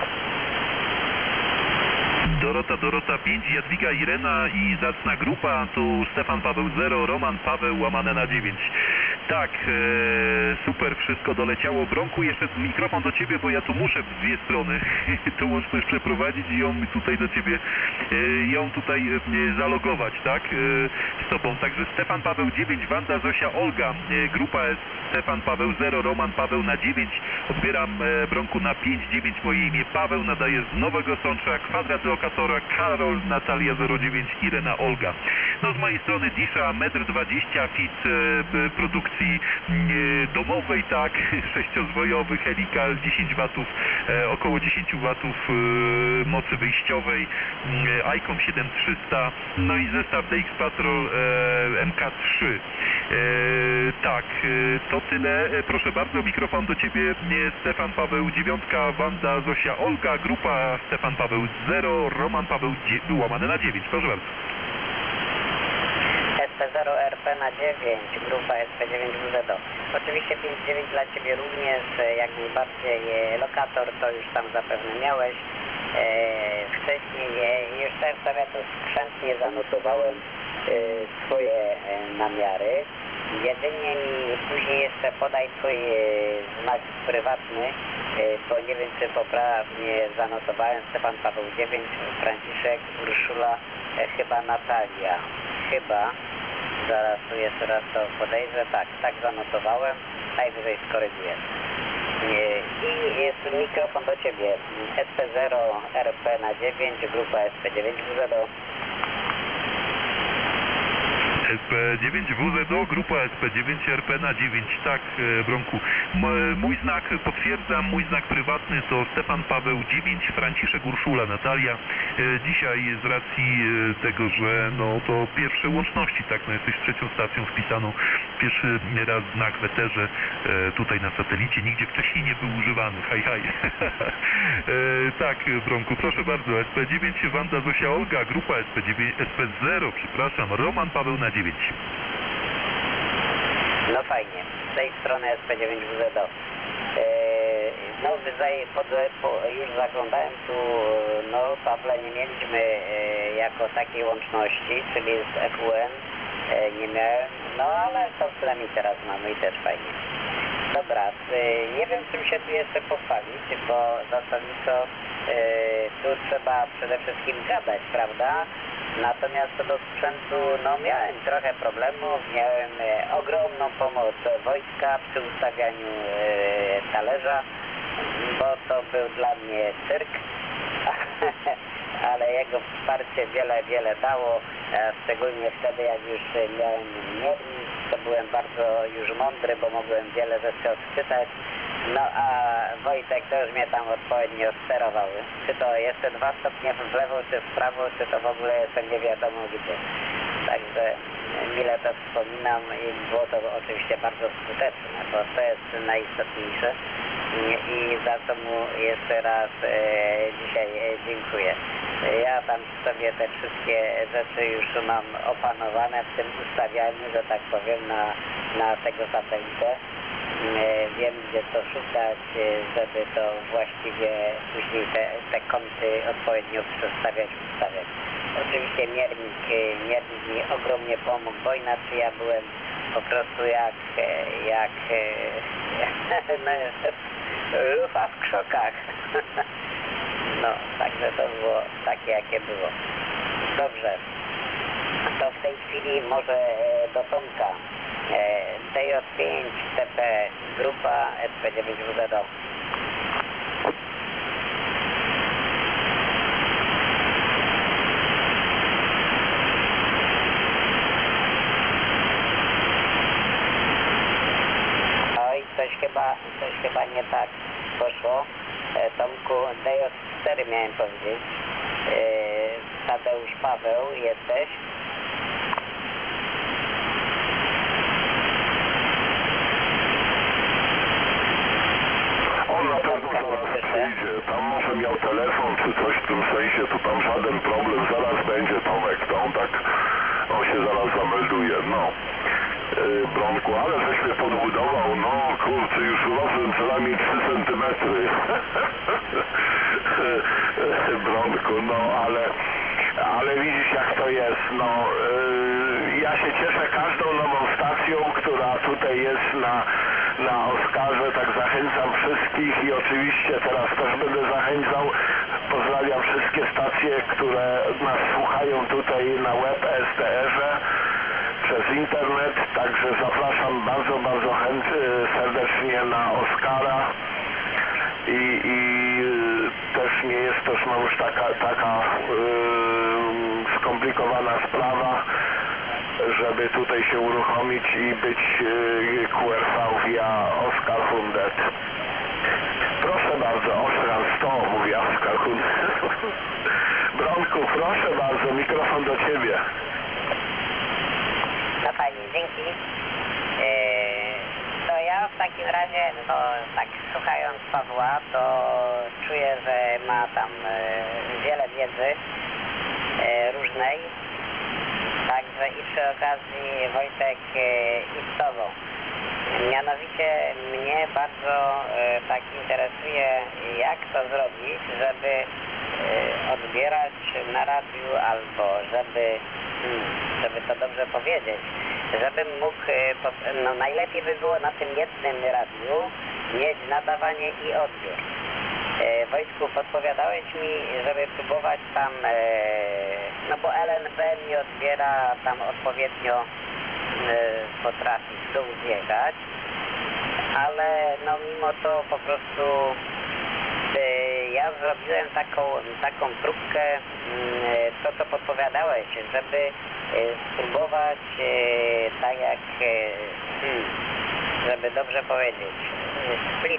Dorota, Dorota pięć, Jadwiga, Irena i zacna grupa, tu Stefan Paweł zero, Roman Paweł łamane na dziewięć. Tak, e, super, wszystko doleciało. Bronku, jeszcze mikrofon do Ciebie, bo ja tu muszę w dwie strony tą łączność przeprowadzić i ją tutaj do Ciebie, e, ją tutaj e, zalogować, tak, e, z Tobą. Także Stefan Paweł dziewięć, Wanda, Zosia, Olga, e, grupa jest Stefan Paweł zero, Roman Paweł na dziewięć. Odbieram e, Bronku na pięć dziewięć, moje imię Paweł, nadaję z Nowego Sącza, kwadrat lokatora, Karol, Natalia zero dziewięć, Irena, Olga. No z mojej strony Disza, metr dwadzieścia, fit e, produkcji e, domowej, tak, sześciozwojowy, Helical, dziesięć watów, e, około dziesięć watów e, mocy wyjściowej, e, ICOM siedem trzysta, no i zestaw D X Patrol e, M K trzy. E, tak, e, to tyle. E, proszę bardzo, mikrofon do Ciebie, e, Stefan Paweł dziewięć, Wanda, Zosia, Olga, grupa Stefan Paweł zero, Roman Paweł łamane na dziewięć. Proszę bardzo. S P zero R P na dziewięć, grupa S P dziewięć W Z O. Oczywiście pięć dziewięć dla Ciebie również, jak najbardziej lokator to już tam zapewne miałeś. E, wcześniej e, już też sobie to skrzętnie zanotowałem e, Twoje e, namiary. Jedynie mi później jeszcze podaj Twój e, znak prywatny, e, bo nie wiem czy poprawnie zanotowałem. Stefan Paweł dziewięć, Franciszek, Urszula, e, chyba Natalia. Chyba, zaraz tu jeszcze raz to podejrzę, tak, tak zanotowałem, najwyżej skoryguję. I jest mikrofon do Ciebie, S P zero R P na dziewięć, grupa S P dziewięć W Z O. S P dziewięć W Z O, grupa S P dziewięć R P na dziewięć, tak, e, Bronku. M, mój znak, potwierdzam, mój znak prywatny to Stefan Paweł dziewięć, Franciszek, Urszula, Natalia. E, dzisiaj z racji e, tego, że no to pierwsze łączności, tak, no jesteś trzecią stacją wpisaną, pierwszy raz znak w eterze, e, tutaj na satelicie, nigdzie wcześniej nie był używany, haj, haj. e, tak, Bronku, proszę bardzo, S P dziewięć, Wanda, Zosia, Olga, grupa S P dziewięć, S P zero, przepraszam, Roman Paweł na dziewięć. No fajnie, z tej strony S P dziewięć W Z O. Eee, no pod, po, już zaglądałem tu, no Pawle, nie mieliśmy e, jako takiej łączności, czyli z F U N e, nie miałem, no ale to przynajmniej teraz mamy i też fajnie. Dobra, e, nie wiem czym się tu jeszcze pochwalić, bo zasadniczo e, tu trzeba przede wszystkim gadać, prawda? Natomiast co do sprzętu, no miałem trochę problemów, miałem e, ogromną pomoc Wojtka przy ustawianiu e, talerza, bo to był dla mnie cyrk, ale jego wsparcie wiele, wiele dało, a szczególnie wtedy jak już miałem miernik, to byłem bardzo już mądry, bo mogłem wiele rzeczy odczytać. No a Wojtek też mnie tam odpowiednio sterował. Czy to jeszcze dwa stopnie w lewo, czy w prawo, czy to w ogóle jeszcze nie wiadomo gdzie. Także mile to wspominam i było to oczywiście bardzo skuteczne, bo to jest najistotniejsze. I za co mu jeszcze raz e, dzisiaj e, dziękuję. Ja tam sobie te wszystkie rzeczy już mam opanowane w tym ustawianiu, że tak powiem, na, na tego satelitę. Wiem, gdzie to szukać, żeby to właściwie później te, te kąty odpowiednio przestawiać, ustawiać. oczywiście miernik, e, miernik mi ogromnie pomógł, bo inaczej ja byłem po prostu jak, e, jak e, no, lufa w krzokach. No, także to było takie, jakie było. Dobrze, to w tej chwili może e, do Tomka. E, D J pięć T P grupa S P dziewięć W D dom. Oj, coś chyba, coś chyba nie tak poszło. E, Tomku, D J cztery miałem powiedzieć. E, Tadeusz Paweł, jesteś? On na pewno zaraz przyjdzie. Tam może miał telefon czy coś w tym sensie, to tam żaden problem. Zaraz będzie Tomek, to on tak, on się zaraz zamelduje. No. Yy, Bronku, ale żeś mnie podbudował, no kurczę, już urosłem co najmniej trzy centymetry. Bronku, no ale, ale widzisz jak to jest, no yy, ja się cieszę każdą nową stacją, która tutaj jest na, na Oskarze, tak zachęcam wszystkich i oczywiście teraz też będę zachęcał, pozdrawiam wszystkie stacje, które nas słuchają tutaj na web S T R-ze. Przez internet, także zapraszam bardzo, bardzo chęt, serdecznie na Oskara i, i też nie jest to znowuż taka, taka yy, skomplikowana sprawa, żeby tutaj się uruchomić i być yy, Q R V via Oskar Hundet. Proszę bardzo, Oskar sto, mówi Oskar Hundet. Bronku, proszę bardzo, mikrofon do Ciebie. No fajnie, dzięki. Eee, to ja w takim razie, no tak słuchając Pawła, to czuję, że ma tam e, wiele wiedzy e, różnej. Także i przy okazji Wojtek e, i z Tobą. Mianowicie mnie bardzo e, tak interesuje, jak to zrobić, żeby e, odbierać na radiu albo żeby... Hmm, żeby to dobrze powiedzieć, żebym mógł, no najlepiej by było na tym jednym radiu mieć nadawanie i odbiór. E, Wojtku, podpowiadałeś mi, żeby próbować tam, e, no bo L N B mi odbiera tam odpowiednio, e, potrafi w dół zjechać, ale no mimo to po prostu e, ja zrobiłem taką, taką próbkę, to co podpowiadałeś, żeby spróbować tak jak, hmm, żeby dobrze powiedzieć, split,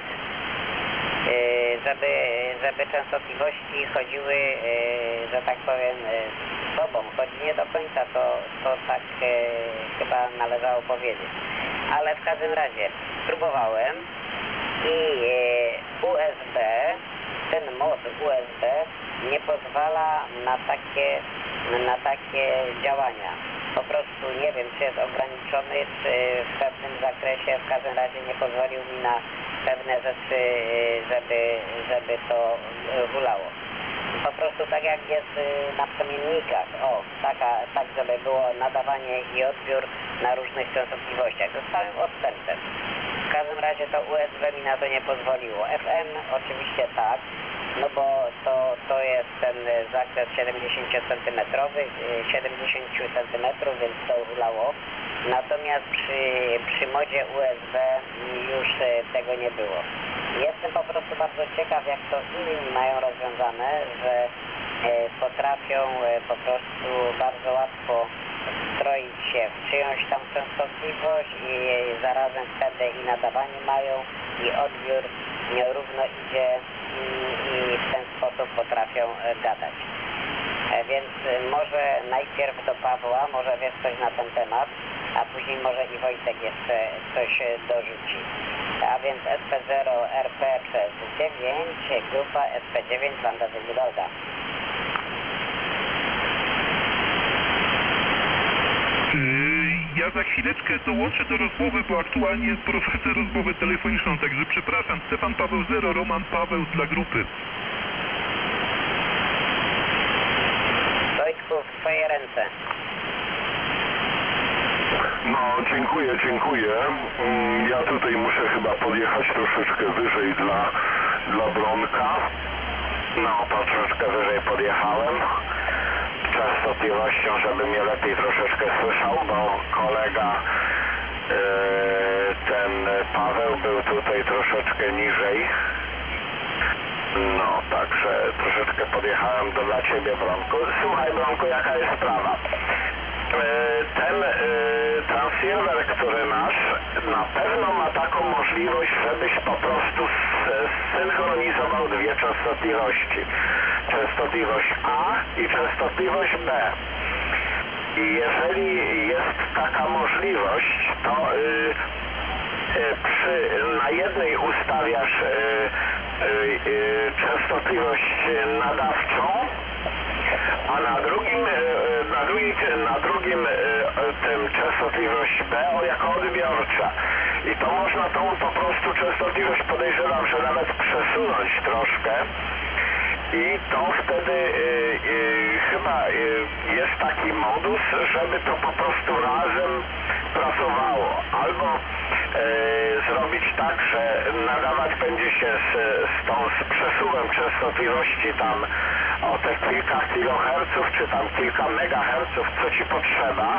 żeby, żeby częstotliwości chodziły, że tak powiem, z sobą, choć nie do końca to, to tak chyba należało powiedzieć. Ale w każdym razie próbowałem i U S B, ten mod U S B nie pozwala na takie, na takie działania. Po prostu nie wiem, czy jest ograniczony, czy w pewnym zakresie, w każdym razie nie pozwolił mi na pewne rzeczy, żeby, żeby to hulało. Po prostu tak jak jest na promiennikach, o, taka, tak żeby było nadawanie i odbiór na różnych częstotliwościach, z całym odstępem. W każdym razie to U S B mi na to nie pozwoliło. F M oczywiście tak, no bo to, to jest ten zakres siedemdziesięciocentymetrowy, siedemdziesiąt centymetrów, więc to hulało. Natomiast przy, przy modzie U S B już tego nie było. Jestem po prostu bardzo ciekaw, jak to inni mają rozwiązane, że potrafią po prostu bardzo łatwo stroić się w czyjąś tam częstotliwość i zarazem wtedy i nadawanie mają, i odbiór równo idzie i, i w ten sposób potrafią gadać. Więc może najpierw do Pawła, może wiesz coś na ten temat, a później może i Wojtek jeszcze coś dorzuci. A więc S P zero R P przez dziewięć, grupa S P dziewięć, Wanda Wygolda. Ja za chwileczkę dołączę do rozmowy, bo aktualnie prowadzę rozmowę telefoniczną, także przepraszam. Stefan Paweł zero, Roman Paweł dla grupy. Wojtku, ręce. No, dziękuję, dziękuję. Mm, Ja tutaj muszę chyba podjechać troszeczkę wyżej dla, dla Bronka. No, troszeczkę wyżej podjechałem częstotliwością, żeby mnie lepiej troszeczkę słyszał, bo kolega yy, ten Paweł był tutaj troszeczkę niżej. No, także troszeczkę podjechałem do dla Ciebie, Bronku. Słuchaj, Bronku, jaka jest sprawa? Ten y, transceiver, który masz, na pewno ma taką możliwość, żebyś po prostu zsynchronizował dwie częstotliwości. Częstotliwość A i częstotliwość B. I jeżeli jest taka możliwość, to y, y, przy, na jednej ustawiasz y, y, y, częstotliwość nadawczą, a na drugim, na drugim, na drugim tym częstotliwość B o jako odbiorcza. I to można tą po prostu częstotliwość, podejrzewam, że nawet przesunąć troszkę. I to wtedy y, y, chyba y, jest taki modus, żeby to po prostu razem pracowało. Albo y, zrobić tak, że nadawać będzie się z, z tą z przesuwem częstotliwości tam o te kilka kiloherców, czy tam kilka megaherców, co Ci potrzeba,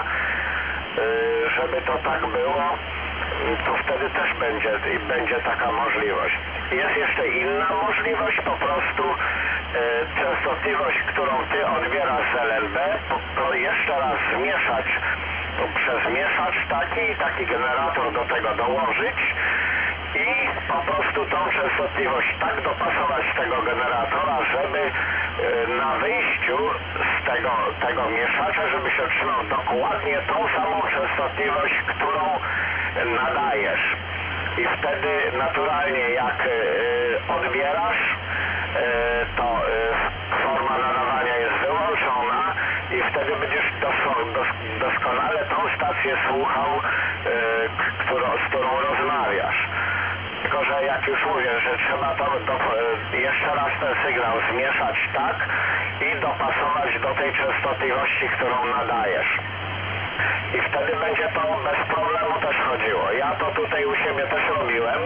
y, żeby to tak było, to wtedy też będzie, będzie taka możliwość. Jest jeszcze inna możliwość, po prostu y, częstotliwość, którą Ty odbierasz z L N B, to, to jeszcze raz zmieszać przez mieszacz taki, taki generator do tego dołożyć i po prostu tą częstotliwość tak dopasować tego generatora, żeby y, na wyjściu z tego, tego mieszacza, żeby się otrzymał dokładnie tą samą częstotliwość, którą nadajesz. I wtedy naturalnie jak y, odbierasz, y, to y, forma nadawania jest wyłączona i wtedy będziesz dos dos doskonale tą stację słuchał, y, którą, z którą rozmawiasz. Tylko że jak już mówię, że trzeba to do, y, jeszcze raz ten sygnał zmieszać tak i dopasować do tej częstotliwości, którą nadajesz. I wtedy będzie to bez problemu też chodziło. Ja to tutaj u siebie też robiłem.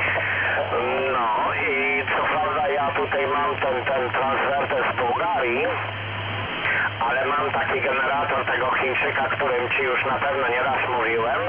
No i co prawda ja tutaj mam ten, ten transwerter z Bułgarii, ale mam taki generator tego Chińczyka, którym Ci już na pewno nieraz mówiłem.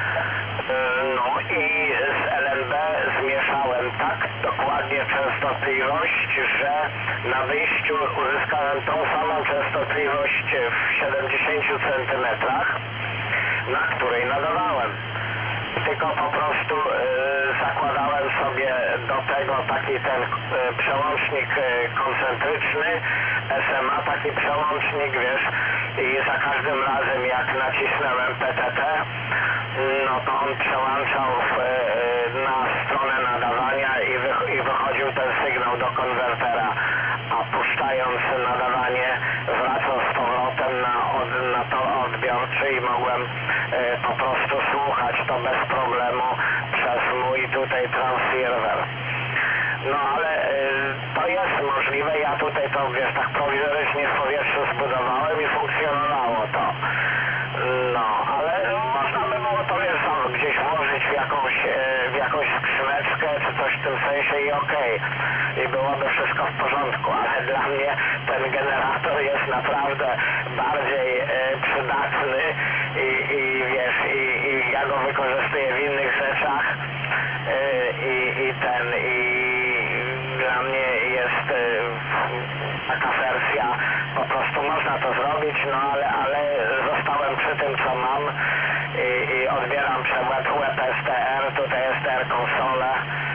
No i z L N B zmieszałem tak dokładnie częstotliwość, że na wyjściu uzyskałem tą samą częstotliwość w siedemdziesięciu centymetrach, na której nadawałem. Tylko po prostu y, zakładałem sobie do tego taki ten y, przełącznik y, koncentryczny S M A, taki przełącznik, wiesz, i za każdym razem jak nacisnąłem P T T, no to on przełączał w, y, na stronę nadawania i, wy, i wychodził ten sygnał do konwertera, a puszczając nadawanie wracał z powrotem na, od, na to odbiorczy i mogłem y, po prostu słuchać to bez problemu przez mój tutaj transceiver. No ale y, to jest możliwe, ja tutaj to, wiesz, tak prowizorycznie w powietrzu zbudowałem i funkcjonowało to. No, ale można by było to, wiesz, gdzieś włożyć w jakąś, y, w jakąś skrzyneczkę czy coś w tym sensie i okej. Okay. I byłoby wszystko w porządku, ale dla mnie ten generator jest naprawdę bardziej y, przydatny i, i wiesz, i, i ja go wykorzystuję w innych rzeczach y, i, i ten, i dla mnie jest y, taka wersja, po prostu można to zrobić, no ale, ale zostałem przy tym, co mam i, i odbieram przez web S T R, tutaj jest R konsole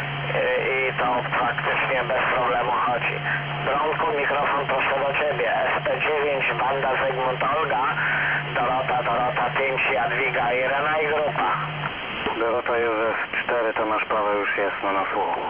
i to praktycznie bez problemu chodzi. Bronku, mikrofon proszę do Ciebie. S P dziewięć, banda Zygmunt Olga, Dorota, Dorota pięć, Jadwiga, Irena i grupa. Dorota Józef cztery, Tomasz Paweł już jest no, na słuchu.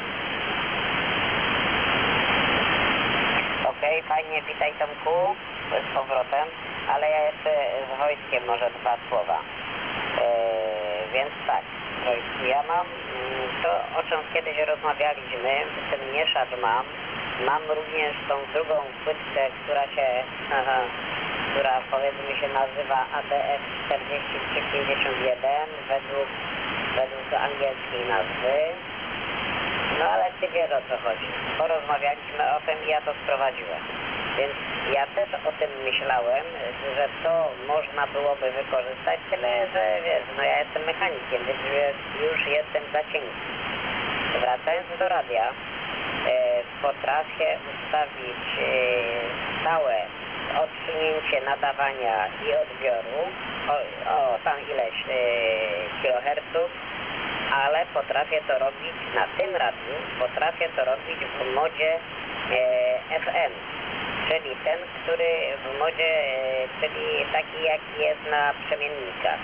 Okej, okay, fajnie, witaj Tomku, z powrotem, ale ja jeszcze z Wojtkiem może dwa słowa. Eee, więc tak, Wojtku, ja mam to, o czym kiedyś rozmawialiśmy, ten mieszacz mam, mam również tą drugą płytkę, która się, aha, która powiedzmy się nazywa A D F czterdzieści trzy pięćdziesiąt jeden według, według angielskiej nazwy. No ale ty wiesz, o co chodzi. Porozmawialiśmy o tym i ja to sprowadziłem. Więc ja też o tym myślałem, że to można byłoby wykorzystać, tyle że wiesz, no ja jestem mechanikiem, więc już jestem za cienki. Wracając do radia, e, potrafię ustawić e, stałe odsunięcie nadawania i odbioru o, o tam ileś e, kiloherców, ale potrafię to robić na tym radiu, potrafię to robić w modzie e, F M, czyli ten, który w modzie, e, czyli taki jaki jest na przemiennikach.